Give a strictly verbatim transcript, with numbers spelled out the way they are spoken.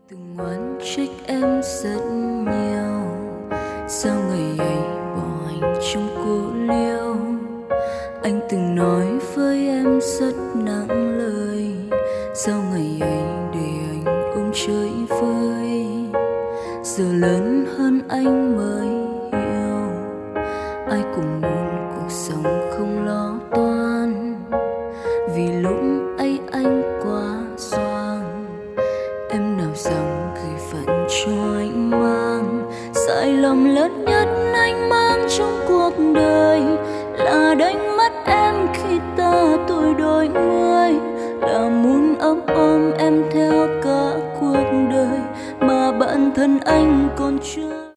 từng oán trách em rất nhiều, sao ngày ấy bỏ anh trong cô liêu. Anh từng nói với em rất nặng lời, sao ngày ấy